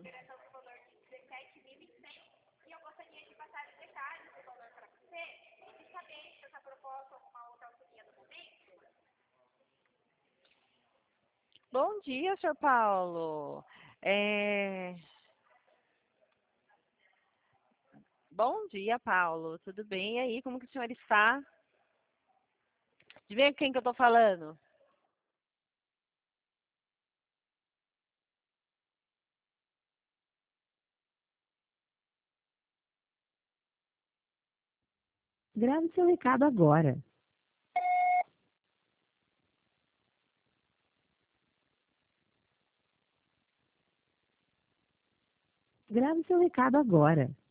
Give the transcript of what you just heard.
Bom dia, senhor Paulo. É... Bom dia, Paulo. Tudo bem? E aí, como que o senhor está? De ver com quem que eu estou falando? Grave seu recado agora. Grave seu recado agora.